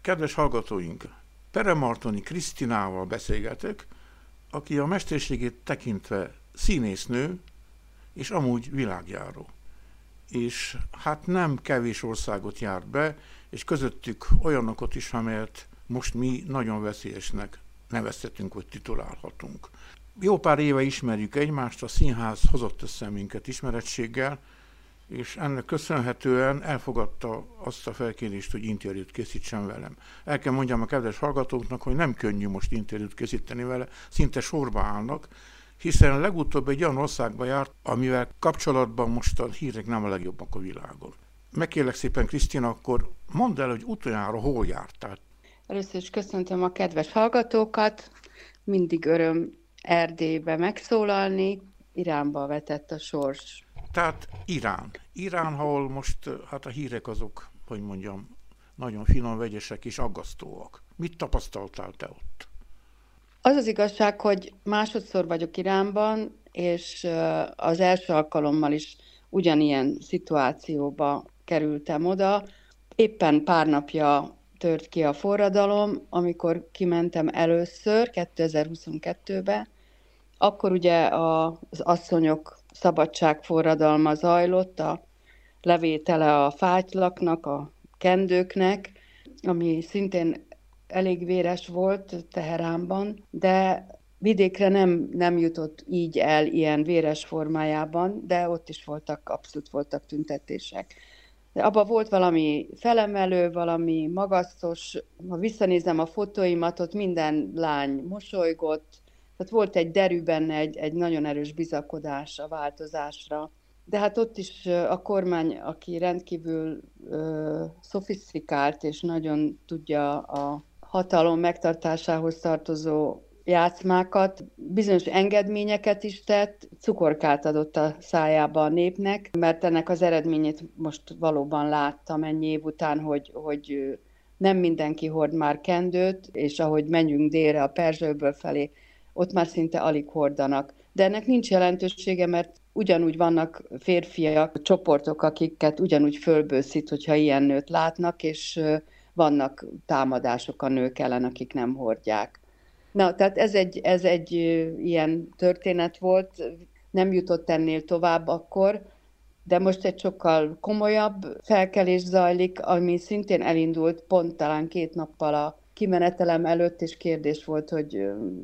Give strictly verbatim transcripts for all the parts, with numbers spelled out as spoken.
Kedves hallgatóink, Peremartoni Krisztinával beszélgetek, aki a mesterségét tekintve színésznő, és amúgy világjáró. És hát nem kevés országot járt be, és közöttük olyanokat is, amelyet most mi nagyon veszélyesnek nevezhetünk, vagy titulálhatunk. Jó pár éve ismerjük egymást, a színház hozott össze minket ismerettséggel, és ennek köszönhetően elfogadta azt a felkérést, hogy interjút készítsen velem. El kell mondjam a kedves hallgatóknak, hogy nem könnyű most interjút készíteni vele, szinte sorba állnak, hiszen legutóbb egy olyan országba járt, amivel kapcsolatban most a hírek nem a legjobbak a világon. Megkérlek szépen, Krisztina, akkor mondd el, hogy utoljára hol jártál. Először is köszöntöm a kedves hallgatókat, mindig öröm Erdélybe megszólalni, Iránba vetett a sors. Tehát Irán. Irán, ahol most hát a hírek azok, hogy mondjam, nagyon finom, vegyesek és aggasztóak. Mit tapasztaltál te ott? Az az igazság, hogy másodszor vagyok Iránban, és az első alkalommal is ugyanilyen szituációba kerültem oda. Éppen pár napja tört ki a forradalom, amikor kimentem először, kétezer-huszonkettőben. Akkor ugye az asszonyok szabadságforradalma zajlott, a levétele a fátylaknak, a kendőknek, ami szintén elég véres volt Teheránban, de vidékre nem, nem jutott így el ilyen véres formájában, de ott is voltak, abszolút voltak tüntetések. De abban volt valami felemelő, valami magasztos, ha visszanézem a fotóimat, ott minden lány mosolygott, tehát volt egy derű benne, egy, egy nagyon erős bizakodás a változásra. De hát ott is a kormány, aki rendkívül ö, szofisztikált és nagyon tudja a hatalom megtartásához tartozó játszmákat, bizonyos engedményeket is tett, cukorkát adott a szájába a népnek, mert ennek az eredményét most valóban láttam ennyi év után, hogy, hogy nem mindenki hord már kendőt, és ahogy menjünk délre a Perzsa-öböl felé, ott már szinte alig hordanak. De ennek nincs jelentősége, mert ugyanúgy vannak férfiak, csoportok, akiket ugyanúgy fölbőszít, hogyha ilyen nőt látnak, és vannak támadások a nők ellen, akik nem hordják. Na, tehát ez egy, ez egy ilyen történet volt, nem jutott ennél tovább akkor, de most egy sokkal komolyabb felkelés zajlik, ami szintén elindult pont talán két nappal a kimenetelem előtt, és kérdés volt, hogy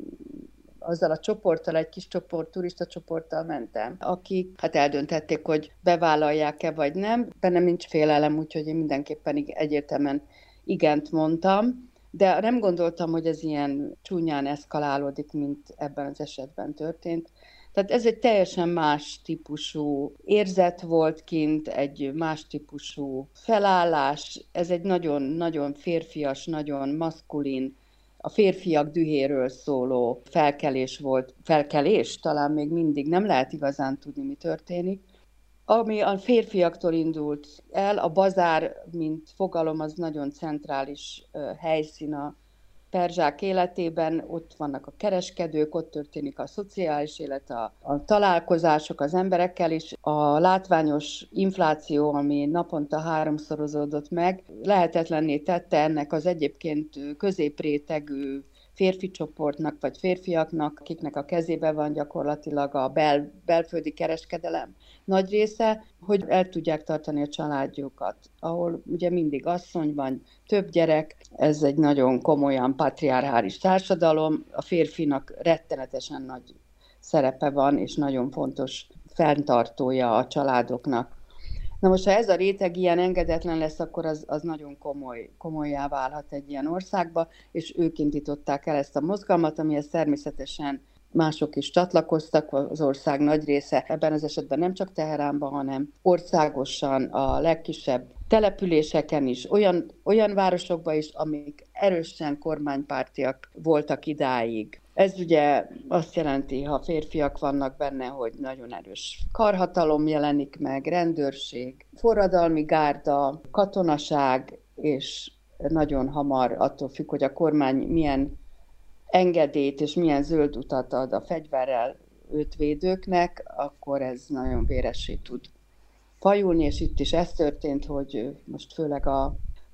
azzal a csoporttal, egy kis csoport, turista csoporttal mentem, akik hát eldöntették, hogy bevállalják-e vagy nem. Bennem nincs félelem, úgyhogy én mindenképpen egyértelműen igent mondtam, de nem gondoltam, hogy ez ilyen csúnyán eszkalálódik, mint ebben az esetben történt. Tehát ez egy teljesen más típusú érzet volt kint, egy más típusú felállás, ez egy nagyon-nagyon férfias, nagyon maszkulin, a férfiak dühéről szóló felkelés volt. Felkelés? Talán még mindig nem lehet igazán tudni, mi történik. Ami a férfiaktól indult el, a bazár, mint fogalom, az nagyon centrális helyszín a perzsák életében, ott vannak a kereskedők, ott történik a szociális élet, a, a találkozások az emberekkel is. A látványos infláció, ami naponta háromszorozódott meg, lehetetlenné tette ennek az egyébként középrétegű férfi csoportnak, vagy férfiaknak, akiknek a kezében van gyakorlatilag a bel, belföldi kereskedelem nagy része, hogy el tudják tartani a családjukat, ahol ugye mindig asszony van, több gyerek, ez egy nagyon komolyan patriarchális társadalom, a férfinak rettenetesen nagy szerepe van, és nagyon fontos fenntartója a családoknak. Na most, ha ez a réteg ilyen engedetlen lesz, akkor az, az nagyon komoly, komolyá válhat egy ilyen országba, és ők indították el ezt a mozgalmat, amihez természetesen mások is csatlakoztak, az ország nagy része, ebben az esetben nem csak Teheránban, hanem országosan a legkisebb településeken is, olyan, olyan városokban is, amik erősen kormánypártiak voltak idáig. Ez ugye azt jelenti, ha férfiak vannak benne, hogy nagyon erős karhatalom jelenik meg, rendőrség, forradalmi gárda, katonaság, és nagyon hamar attól függ, hogy a kormány milyen engedélyt és milyen zöld utat ad a fegyverrel őt védőknek, akkor ez nagyon véressé tud fajulni, és itt is ez történt, hogy most főleg a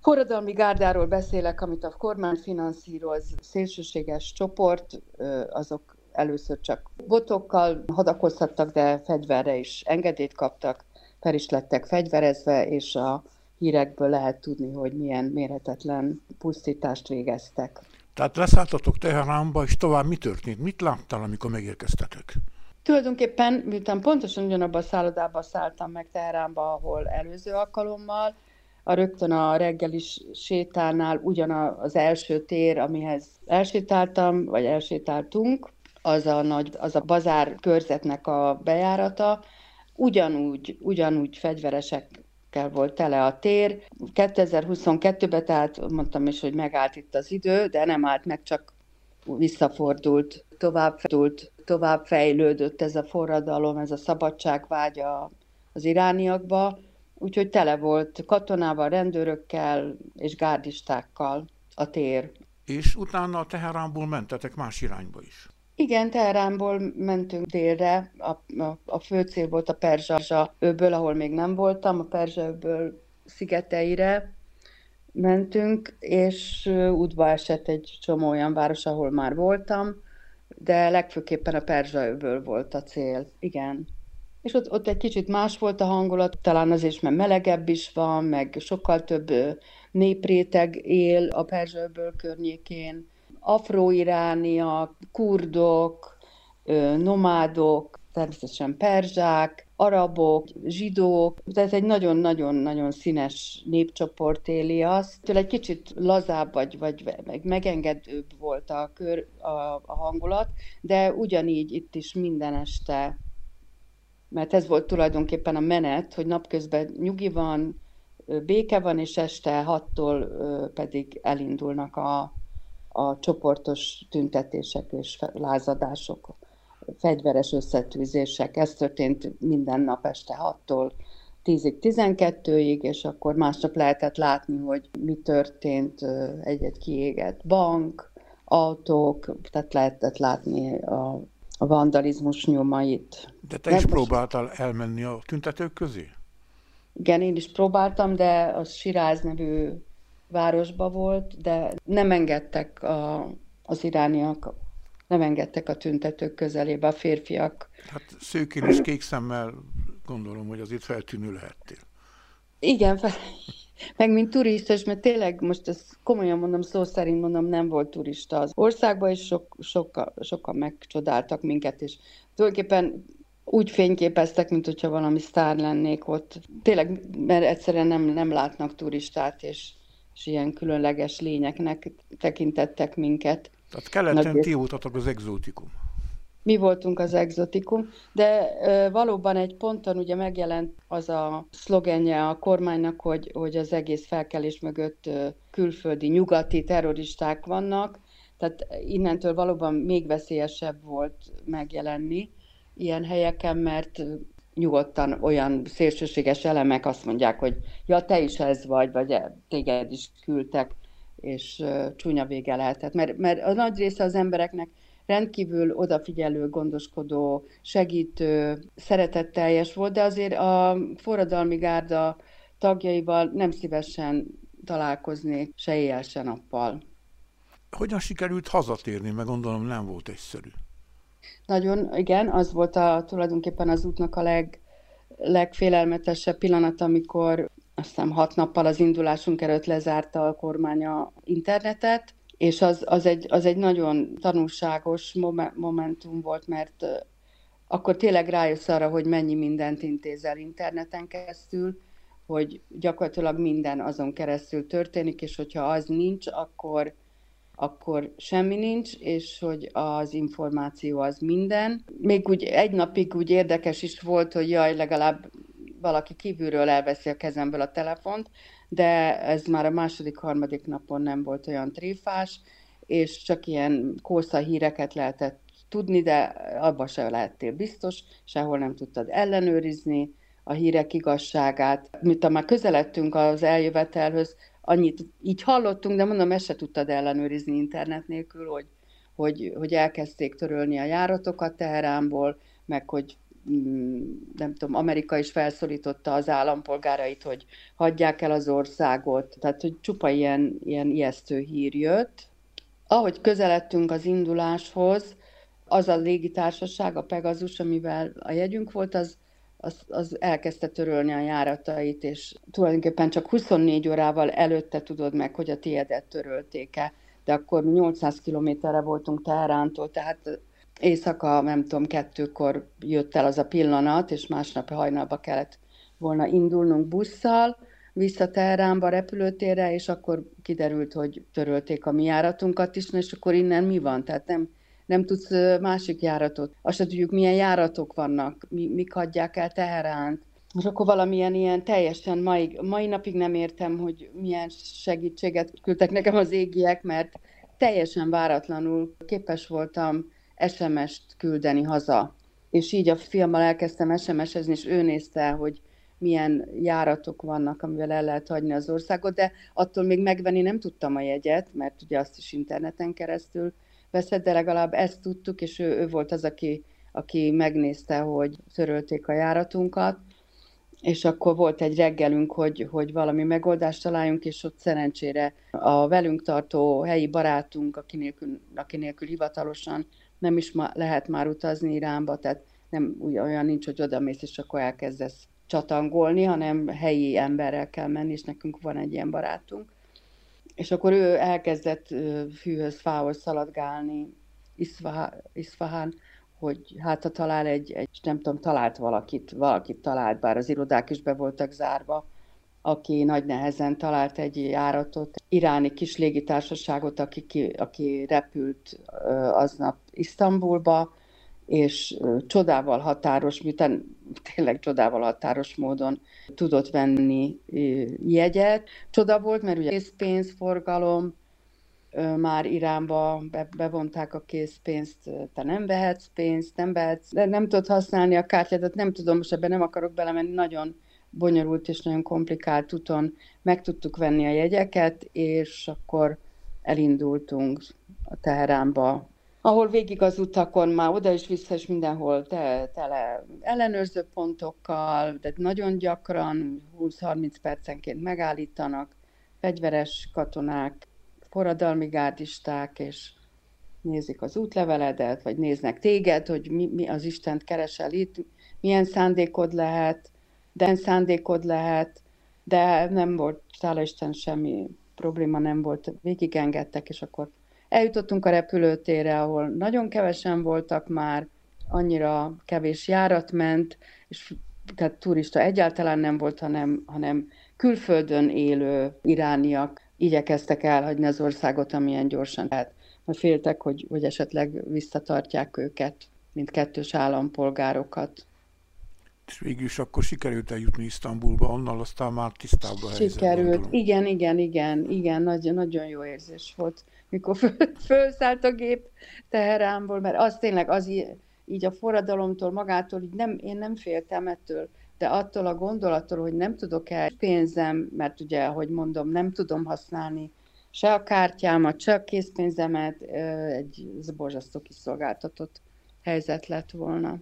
Forradalmi gárdáról beszélek, amit a kormány finanszíroz, szélsőséges csoport, azok először csak botokkal hadakozhattak, de fegyverre is engedélyt kaptak, fel is lettek fegyverezve, és a hírekből lehet tudni, hogy milyen mérhetetlen pusztítást végeztek. Tehát leszálltatok Teheránba, és tovább mi történt? Mit láttál, amikor megérkeztetek? Tulajdonképpen, miután pontosan ugyanabban a szállodába szálltam meg Teheránba, ahol előző alkalommal, a rögtön a reggelis sétánál ugyanaz első tér, amihez elsétáltam, vagy elsétáltunk, az a nagy, az a bazár körzetnek a bejárata, ugyanúgy, ugyanúgy fegyveresekkel volt tele a tér. kétezer-huszonkettőben, tehát mondtam is, hogy megállt itt az idő, de nem állt meg, csak visszafordult, továbbfordult, tovább fejlődött ez a forradalom, ez a szabadságvágy az irániakba, úgyhogy tele volt katonával, rendőrökkel és gárdistákkal a tér. És utána a Teheránból mentetek más irányba is? Igen, Teheránból mentünk délre, a, a, a fő cél volt a Perzsa öböl, ahol még nem voltam, a Perzsa öböl szigeteire mentünk, és útba esett egy csomó olyan város, ahol már voltam, de legfőképpen a Perzsa öböl volt a cél, igen. És ott, ott egy kicsit más volt a hangulat, talán azért, mert melegebb is van, meg sokkal több népréteg él a Perzsa-öböl környékén. Afro-irániak, kurdok, nomádok, természetesen perzsák, arabok, zsidók, tehát egy nagyon-nagyon-nagyon színes népcsoport éli azt. Tőle egy kicsit lazább vagy, vagy megengedőbb volt a, kör, a, a hangulat, de ugyanígy itt is minden este, mert ez volt tulajdonképpen a menet, hogy napközben nyugi van, béke van, és este hattól pedig elindulnak a, a csoportos tüntetések és lázadások, fegyveres összetűzések. Ez történt minden nap este hattól tízig, tizenkettőig, és akkor másnap lehetett látni, hogy mi történt, egy-egy kiégett bank, autók, tehát lehetett látni a, a vandalizmus nyomait. De te is próbáltál elmenni a tüntetők közé? Igen, én is próbáltam, de az Siráz nevű városba volt, de nem engedtek a, az irániak, nem engedtek a tüntetők közelébe, a férfiak. Hát szőkén és kék szemmel gondolom, hogy azért feltűnő lehettél. Igen, fel, meg mint turista, mert tényleg most ezt komolyan mondom, szó szerint mondom, nem volt turista az országban, és sok, sokkal, sokan megcsodáltak minket, és tulajdonképpen úgy fényképeztek, mint hogyha valami sztár lennék ott. Tényleg, mert egyszerűen nem, nem látnak turistát, és, és ilyen különleges lényeknek tekintettek minket. Tehát keleten ti voltatok az egzotikum. Mi voltunk az egzotikum, de ö, valóban egy ponton ugye megjelent az a szlogenje a kormánynak, hogy, hogy az egész felkelés mögött ö, külföldi, nyugati terroristák vannak, tehát innentől valóban még veszélyesebb volt megjelenni ilyen helyeken, mert nyugodtan olyan szélsőséges elemek azt mondják, hogy ja, te is ez vagy, vagy téged is küldtek, és uh, csúnya vége lehetett. Mert, mert a nagy része az embereknek rendkívül odafigyelő, gondoskodó, segítő, szeretetteljes volt, de azért a forradalmi gárda tagjaival nem szívesen találkozni se éjjel, se nappal. Hogyan sikerült hazatérni, mert gondolom nem volt egyszerű. Nagyon, igen, az volt a, tulajdonképpen az útnak a leg, legfélelmetesebb pillanat, amikor azt hiszem hat nappal az indulásunk előtt lezárta a kormány a internetet, és az, az, egy, az egy nagyon tanulságos momentum volt, mert akkor tényleg rájössz arra, hogy mennyi mindent intézel interneten keresztül, hogy gyakorlatilag minden azon keresztül történik, és hogyha az nincs, akkor akkor semmi nincs, és hogy az információ az minden. Még úgy egy napig úgy érdekes is volt, hogy jaj, legalább valaki kívülről elveszi a kezemből a telefont, de ez már a második, harmadik napon nem volt olyan tréfás, és csak ilyen kósza híreket lehetett tudni, de abban sem lehettél biztos, sehol nem tudtad ellenőrizni a hírek igazságát. Miután már közeledtünk az eljövetelhöz, annyit így hallottunk, de mondom, ezt se tudtad ellenőrizni internet nélkül, hogy, hogy, hogy elkezdték törölni a járatokat Teheránból, meg hogy nem tudom, Amerika is felszólította az állampolgárait, hogy hagyják el az országot, tehát hogy csupa ilyen, ilyen ijesztő hír jött. Ahogy közeledtünk az induláshoz, az a légitársaság, a Pegasus, amivel a jegyünk volt, az, az, az elkezdte törölni a járatait, és tulajdonképpen csak huszonnégy órával előtte tudod meg, hogy a tiédet törölték-e, de akkor nyolcszáz kilométerre voltunk Teherántól, tehát éjszaka, nem tudom, kettőkor jött el az a pillanat, és másnap hajnalba kellett volna indulnunk busszal vissza Teheránba repülőtérre, és akkor kiderült, hogy törölték a mi járatunkat is, és akkor innen mi van? Tehát nem, nem tudsz másik járatot. Azt se tudjuk, milyen járatok vannak, mi, mik hagyják el Teheránt. És akkor valamilyen ilyen teljesen mai, mai napig nem értem, hogy milyen segítséget küldtek nekem az égiek, mert teljesen váratlanul képes voltam es em est küldeni haza. És így a fiammal elkezdtem es em es-ezni, és ő nézte, hogy milyen járatok vannak, amivel el lehet hagyni az országot, de attól még megvenni nem tudtam a jegyet, mert ugye azt is interneten keresztül veszed, de legalább ezt tudtuk, és ő, ő volt az, aki, aki megnézte, hogy törölték a járatunkat, és akkor volt egy reggelünk, hogy, hogy valami megoldást találjunk, és ott szerencsére a velünk tartó helyi barátunk, aki nélkül, aki nélkül hivatalosan nem is ma, lehet már utazni Iránba, tehát nem olyan nincs, hogy odamész, és akkor elkezdesz csatangolni, hanem helyi emberrel kell menni, és nekünk van egy ilyen barátunk. És akkor ő elkezdett fűhöz, fához szaladgálni Iszfahán, hogy hát ha talál egy, egy, nem tudom, talált valakit, valakit talált, bár az irodák is be voltak zárva, aki nagy nehezen talált egy járatot, iráni kis légitársaságot, aki, aki repült aznap Isztambulba, és csodával határos, miután tényleg csodával határos módon tudott venni jegyet. Csoda volt, mert ugye készpénzforgalom, már Iránba bevonták a készpénzt, te nem vehetsz pénzt, nem vehetsz, de nem tudod használni a kártyádat, nem tudom, most ebben nem akarok belemenni, nagyon bonyolult és nagyon komplikált úton meg tudtuk venni a jegyeket, és akkor elindultunk a Teheránba, ahol végig az utakon már oda is vissza, és mindenhol te, tele ellenőrző pontokkal, de nagyon gyakran, húsz-harminc percenként megállítanak, fegyveres katonák, forradalmi gárdisták, és nézik az útleveledet, vagy néznek téged, hogy mi, mi az Istent keresel itt, milyen szándékod lehet, de szándékod lehet, de nem volt, hála Isten, semmi probléma nem volt, végigengedtek, és akkor eljutottunk a repülőtérre, ahol nagyon kevesen voltak már, annyira kevés járat ment, és tehát turista egyáltalán nem volt, hanem, hanem külföldön élő irániak igyekeztek elhagyni az országot, amilyen gyorsan. Tehát féltek, hogy, hogy esetleg visszatartják őket, mint kettős állampolgárokat. És végül is akkor sikerült eljutni Isztambulba, annal aztán már tisztább a helyzet. Sikerült, igen, igen, igen, igen, nagyon, nagyon jó érzés volt, mikor föl, fölszállt a gép Teheránból, mert az tényleg, az így, így a forradalomtól, magától, így nem, én nem féltem ettől, de attól a gondolattól, hogy nem tudok el pénzem, mert ugye, ahogy mondom, nem tudom használni se a kártyámat, se a készpénzemet, egy borzasztó kiszolgáltatott helyzet lett volna.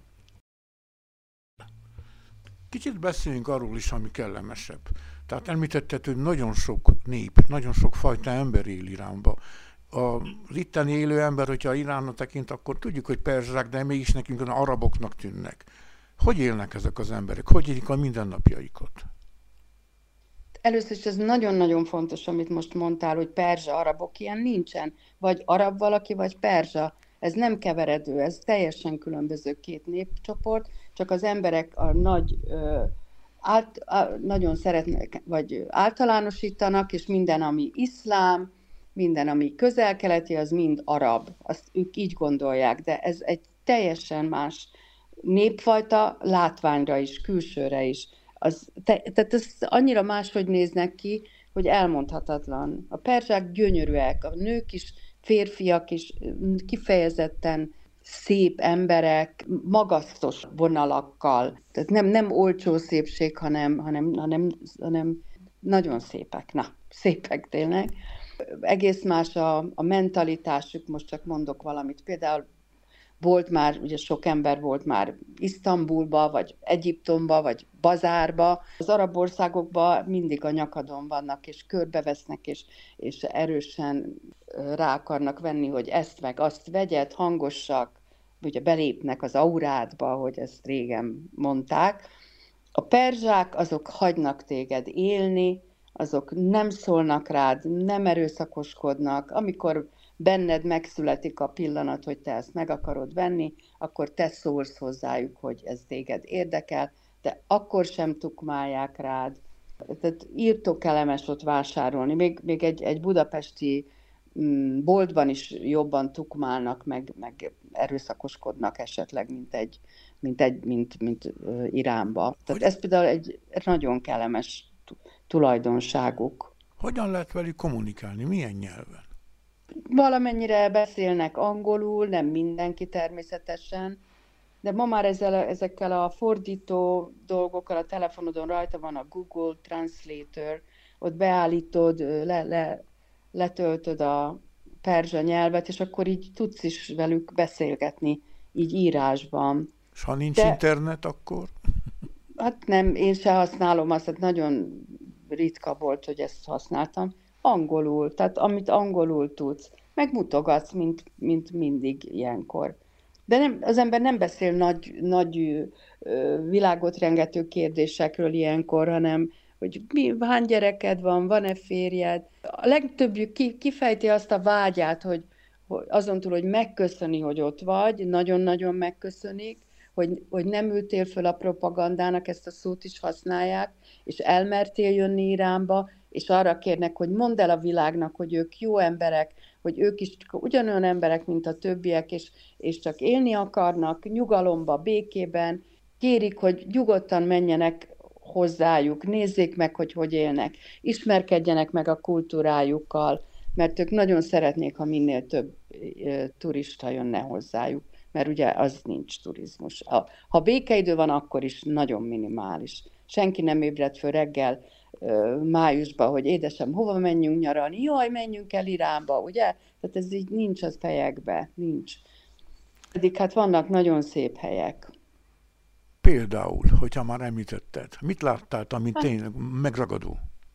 Kicsit beszéljünk arról is, ami kellemesebb. Tehát említetted, hogy nagyon sok nép, nagyon sok fajta ember él Iránba. Az itteni élő ember, hogyha Iránra tekint, akkor tudjuk, hogy perzsák, de mégis nekünk araboknak tűnnek. Hogy élnek ezek az emberek? Hogy élik a mindennapjaikat? Először is ez nagyon-nagyon fontos, amit most mondtál, hogy perzsa, arabok, ilyen nincsen. Vagy arab valaki, vagy perzsa. Ez nem keveredő, ez teljesen különböző két népcsoport, csak az emberek a nagy, ö, át, á, nagyon szeretnek, vagy általánosítanak, és minden, ami iszlám, minden, ami közel-keleti, az mind arab. Azt ők így gondolják, de ez egy teljesen más népfajta látványra is, külsőre is. Az, te, tehát ez annyira máshogy néznek ki, hogy elmondhatatlan. A perzsák gyönyörűek, a nők is, férfiak is kifejezetten szép emberek, magasztos vonalakkal. Tehát nem, nem olcsó szépség, hanem, hanem, hanem, hanem nagyon szépek. Na, szépek tényleg. Egész más a, a mentalitásuk, most csak mondok valamit. Például volt már, ugye sok ember volt már Isztambulba, vagy Egyiptomba, vagy Bazárba. Az arab országokban mindig a nyakadon vannak, és körbevesznek, és, és erősen rá akarnak venni, hogy ezt meg azt vegyed, hangosak, ugye belépnek az aurádba, hogy ezt régen mondták. A perzsák azok hagynak téged élni, azok nem szólnak rád, nem erőszakoskodnak. Amikor benned megszületik a pillanat, hogy te ezt meg akarod venni, akkor te szólsz hozzájuk, hogy ez téged érdekel, de akkor sem tukmálják rád. Tehát írtó kellemes ott vásárolni. Még, még egy, egy budapesti boltban is jobban tukmálnak, meg, meg erőszakoskodnak esetleg, mint egy, mint, egy, mint, mint Iránba. Tehát ez például egy nagyon kellemes tulajdonságuk. Hogyan lehet velük kommunikálni? Milyen nyelven? Valamennyire beszélnek angolul, nem mindenki természetesen, de ma már ezzel, ezekkel a fordító dolgokkal a telefonodon rajta van a Google Translator, ott beállítod, le, le, letöltöd a perzsa nyelvet, és akkor így tudsz is velük beszélgetni, így írásban. És ha nincs de, internet, akkor? Hát nem, én se használom azt, hát nagyon ritka volt, hogy ezt használtam. Angolul, tehát amit angolul tudsz, megmutogatsz, mint, mint mindig ilyenkor. De nem, az ember nem beszél nagy, nagy világot rengető kérdésekről ilyenkor, hanem hogy mi, hány gyereked van, van-e férjed. A legtöbbjük kifejti azt a vágyát, hogy, hogy azon túl, hogy megköszöni, hogy ott vagy, nagyon-nagyon megköszönik, hogy, hogy nem ültél föl a propagandának, ezt a szót is használják, és elmertél jönni Iránba, és arra kérnek, hogy mondd el a világnak, hogy ők jó emberek, hogy ők is ugyanolyan emberek, mint a többiek, és, és csak élni akarnak, nyugalomba, békében, kérik, hogy nyugodtan menjenek hozzájuk, nézzék meg, hogy hogy élnek, ismerkedjenek meg a kultúrájukkal, mert ők nagyon szeretnék, ha minél több turista jönne hozzájuk, mert ugye az nincs turizmus. Ha, ha békeidő van, akkor is nagyon minimális. Senki nem ébred föl reggel májusban, hogy édesem, hova menjünk nyaralni? Jaj, menjünk el Iránba, ugye? Tehát ez így nincs az fejekbe, nincs. Pedig hát vannak nagyon szép helyek. Például, hogyha már említetted, mit láttál, amit tényleg megragadó?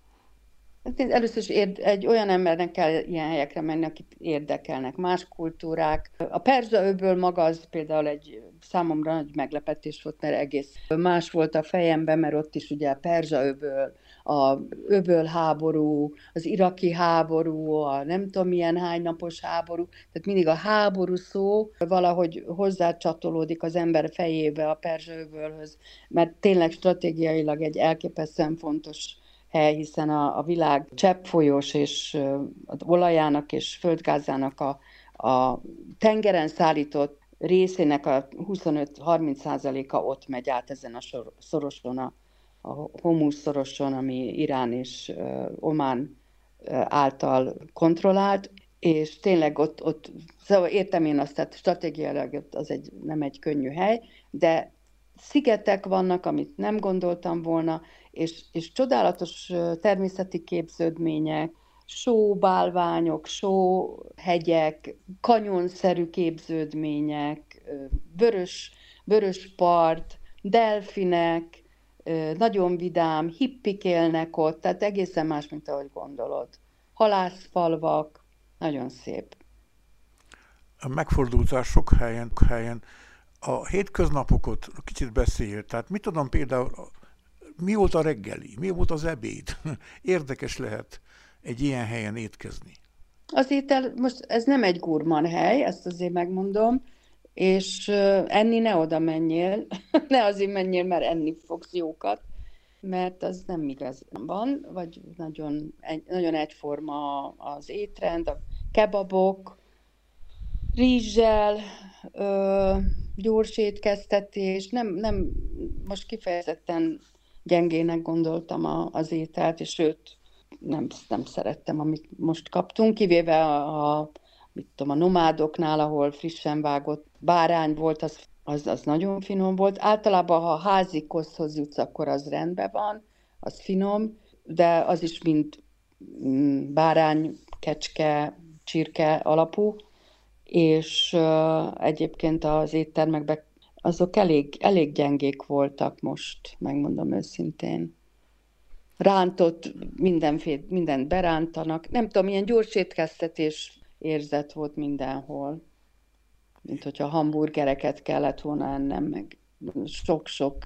Először is érd, egy olyan embernek kell ilyen helyekre menni, akit érdekelnek más kultúrák. A Perzsa-öböl maga az például egy számomra nagy meglepetés volt, mert egész más volt a fejemben, mert ott is ugye a Perzsa-öböl, a öböl háború, az iraki háború, a nem tudom milyen hány napos háború, tehát mindig a háború szó valahogy hozzácsatolódik az ember fejébe a Perzsa-öbölhöz, mert tényleg stratégiailag egy elképesztően fontos hely, hiszen a, a világ cseppfolyós és az olajának és földgázának a, a tengeren szállított részének a huszonöt-harminc százaléka ott megy át ezen a sor, szoroson, a, a Hormuz szoroson, ami Irán és uh, Omán uh, által kontrollált, és tényleg ott, ott szóval értem én azt, tehát stratégiailag az egy, nem egy könnyű hely, de szigetek vannak, amit nem gondoltam volna, és, és csodálatos természeti képződmények, sóbálványok, sóhegyek, kanyonszerű képződmények, vörös, vörös part, delfinek, nagyon vidám, hippik élnek ott, tehát egészen más, mint ahogy gondolod. Halászfalvak, nagyon szép. Megfordultál sok helyen, helyen. A hétköznapokat kicsit beszél, tehát mit tudom például, mi volt a reggeli, mi volt az ebéd? Érdekes lehet egy ilyen helyen étkezni. Az étel, most ez nem egy gurman hely, ezt azért megmondom, és enni ne oda menjél, ne azért menjél, mert enni fogsz jókat, mert az nem igaz van, vagy nagyon, nagyon egyforma az étrend, a kebabok, rizssel, ö, gyors étkeztetés, nem, nem, most kifejezetten gyengének gondoltam a, az ételt, és sőt, nem, nem szerettem, amit most kaptunk, kivéve a, a, mit tudom, a nomádoknál, ahol frissen vágott bárány volt, az, az, az nagyon finom volt. Általában, ha házi koszthoz jutsz, akkor az rendben van, az finom, de az is mind bárány, kecske, csirke alapú, és uh, egyébként az éttermekben azok elég, elég gyengék voltak most, megmondom őszintén. Rántott, mindenféle, mindent berántanak. Nem tudom, ilyen gyors étkeztetés érzet volt mindenhol. Mint hogyha hamburgereket kellett volna ennem, meg sok-sok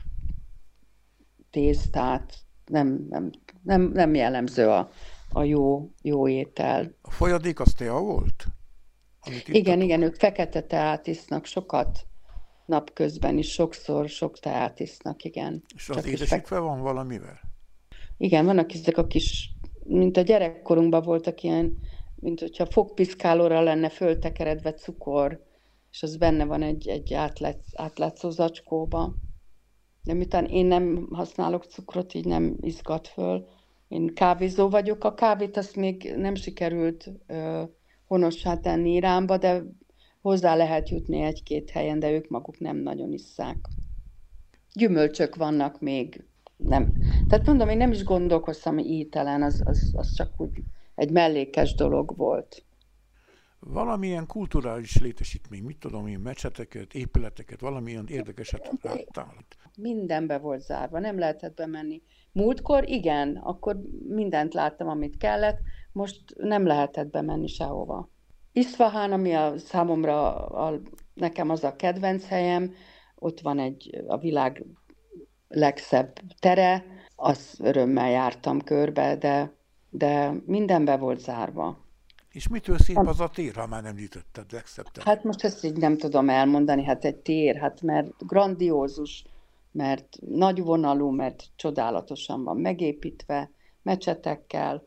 tésztát. Nem, nem, nem, nem jellemző a, a jó, jó étel. A folyadék az tea volt? Igen, igen, ők fekete teát isznak sokat, napközben is sokszor sok teát isznak, igen. És az édesítve fe... van valamivel? Igen, vannak ezek a kis, mint a gyerekkorunkban voltak ilyen, mint hogyha fogpiszkálóra lenne föltekeredve cukor, és az benne van egy, egy átlátsz, átlátszó zacskóba. De miután én nem használok cukrot, így nem izgat föl. Én kávézó vagyok, a kávét azt még nem sikerült ö, honossá tenni Iránba, de hozzá lehet jutni egy-két helyen, de ők maguk nem nagyon isszák. Gyümölcsök vannak még. Nem. Tehát mondom, én nem is gondolkoztam ételen, az, az, az csak úgy egy mellékes dolog volt. Valamilyen kulturális létesítmény, mit tudom én, mecseteket, épületeket, valamilyen érdekeset láttál? Mindenbe volt zárva, nem lehetett bemenni. Múltkor igen, akkor mindent láttam, amit kellett, most nem lehetett bemenni sehova. Iszfahán, ami a számomra, a, nekem az a kedvenc helyem, ott van egy a világ legszebb tere, az örömmel jártam körbe, de, de mindenbe volt zárva. És mitől szép az a tér, ha már említetted, legszebb tere? Hát most ezt így nem tudom elmondani, hát egy tér, hát mert grandiózus, mert nagyvonalú, mert csodálatosan van megépítve, mecsetekkel,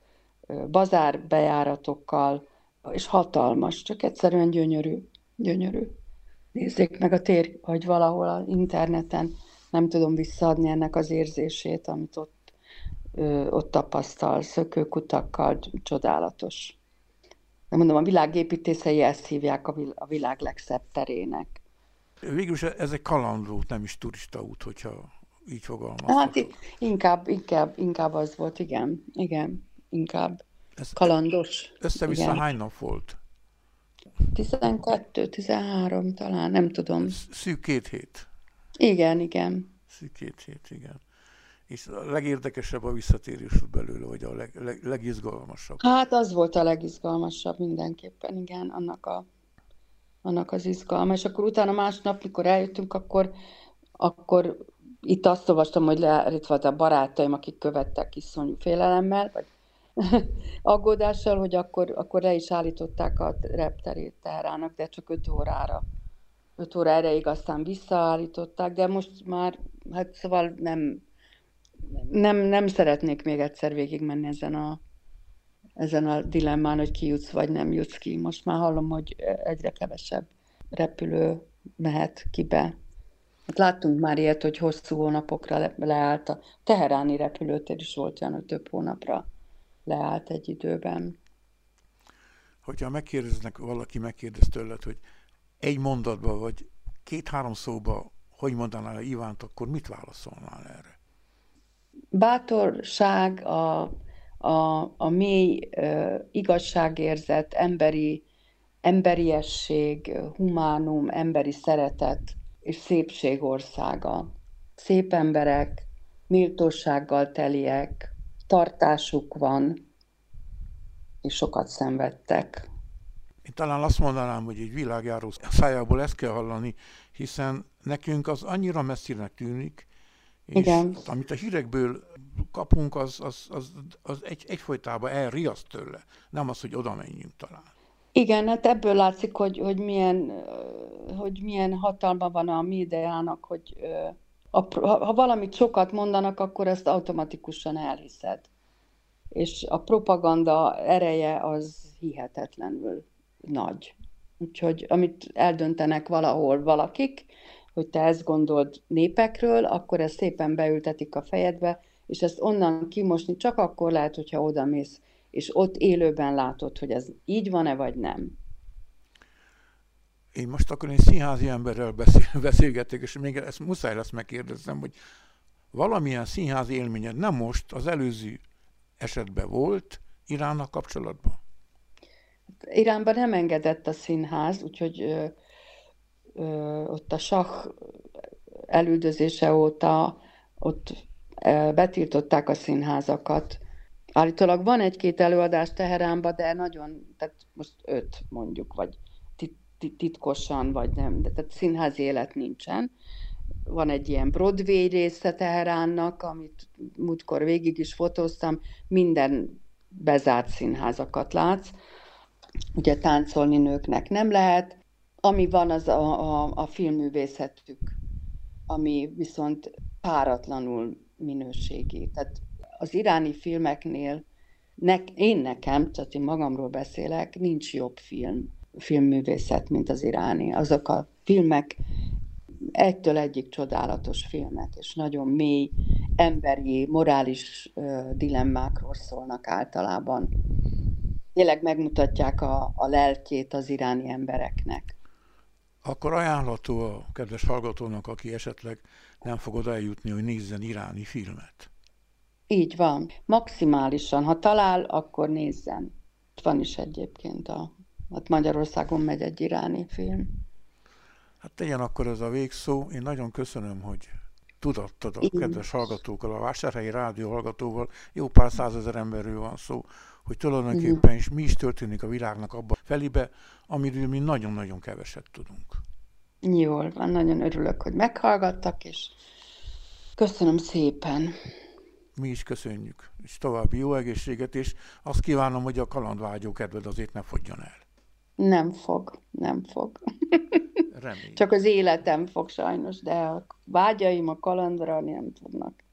bazár-bejáratokkal, és hatalmas, csak egyszerűen gyönyörű, gyönyörű. Nézzék meg a tér, hogy valahol az interneten nem tudom visszaadni ennek az érzését, amit ott, ö, ott tapasztal, szökőkutakkal, csodálatos. De mondom, a világ építészei ezt hívják a világ legszebb terének. Végülis ez egy kalandút, nem is turistaút, hogyha így fogalmazhatok. Hát inkább, inkább, inkább az volt, igen, igen, inkább ez kalandos. Össze-vissza igen. Hány nap volt? tizenkettő, tizenhárom talán, nem tudom. Szűk két hét. Igen, igen. Szűk két hét, igen. És a legérdekesebb a visszatérés belőle, vagy a leg, leg, legizgalmasabb? Hát az volt a legizgalmasabb mindenképpen, igen, annak, a, annak az izgalma. És akkor utána másnap, mikor eljöttünk, akkor, akkor itt azt olvastam, hogy le, itt volt a barátaim, akik követtek iszonyú félelemmel, vagy aggódással, hogy akkor, akkor le is állították a repterét Teherának, de csak öt órára. öt óra erejéig aztán visszaállították, de most már, hát szóval nem, nem, nem szeretnék még egyszer végigmenni ezen a, ezen a dilemmán, hogy ki jutsz, vagy nem jutsz ki. Most már hallom, hogy egyre kevesebb repülő mehet ki be. Hát láttunk már ilyet, hogy hosszú hónapokra le, leállt a teheráni repülőtér is volt olyan, hogy több hónapra leállt egy időben. Hogyha megkérdeznek, valaki megkérdez tőled, hogy egy mondatban, vagy két-három szóba, hogy mondanál Ivánt, akkor mit válaszolnál erre? Bátorság, a, a, a mély uh, igazságérzet, emberi, emberiesség, humánum, emberi szeretet és szépség országa. Szép emberek, méltósággal teliek, tartásuk van, és sokat szenvedtek. Én talán azt mondanám, hogy egy világjáró szájából ezt kell hallani, hiszen nekünk az annyira messzinek tűnik, és igen. Amit a hírekből kapunk, az, az, az, az egy, egyfolytában elriaszt tőle, nem az, hogy oda menjünk talán. Igen, hát ebből látszik, hogy, hogy, milyen, hogy milyen hatalma van a médiának, hogy a, ha valamit sokat mondanak, akkor ezt automatikusan elhiszed. És a propaganda ereje az hihetetlenül nagy. Úgyhogy amit eldöntenek valahol valakik, hogy te ezt gondold népekről, akkor ezt szépen beültetik a fejedbe, és ezt onnan kimosni csak akkor lehet, hogyha odamész, és ott élőben látod, hogy ez így van-e, vagy nem. Én most akkor egy színházi emberrel beszél, beszélgetek, és még ezt muszáj lesz megkérdeznem, hogy valamilyen színházi élményed nem most, az előző esetben volt Iránnal kapcsolatban? Iránban nem engedett a színház, úgyhogy ö, ö, ott a sah elüldözése óta ott ö, betiltották a színházakat. Állítólag van egy-két előadás Teheránban, de nagyon, tehát most öt mondjuk, vagy tit- tit- titkosan, vagy nem, de tehát színházi élet nincsen. Van egy ilyen Broadway része Teheránnak, amit múltkor végig is fotóztam, minden bezárt színházakat látsz. Ugye táncolni nőknek nem lehet. Ami van, az a, a, a filmművészetük, ami viszont páratlanul minőségi. Tehát az iráni filmeknél, ne, én nekem, tehát én magamról beszélek, nincs jobb film, filmművészet, mint az iráni. Azok a filmek egytől egyik csodálatos filmek, és nagyon mély, emberi, morális uh, dilemmákról szólnak általában. Tényleg megmutatják a, a lelkét az iráni embereknek. Akkor ajánlható a kedves hallgatónak, aki esetleg nem fog oda eljutni, hogy nézzen iráni filmet. Így van. Maximálisan. Ha talál, akkor nézzen. Van is egyébként, a, hát Magyarországon megy egy iráni film. Hát tegyen akkor ez a végszó. Én nagyon köszönöm, hogy tudattad a Így. kedves hallgatókkal, a Vásárhelyi Rádió hallgatóval, jó pár százezer emberről van szó, hogy tulajdonképpen is mi is történik a világnak abban felébe, amiről mi nagyon-nagyon keveset tudunk. Jól van, nagyon örülök, hogy meghallgattak, és köszönöm szépen. Mi is köszönjük, és további jó egészséget, és azt kívánom, hogy a kalandvágyó kedved azért ne fogjon el. Nem fog, nem fog. Reméljük. Csak az életem fog sajnos, de a vágyaim a kalandra nem fognak.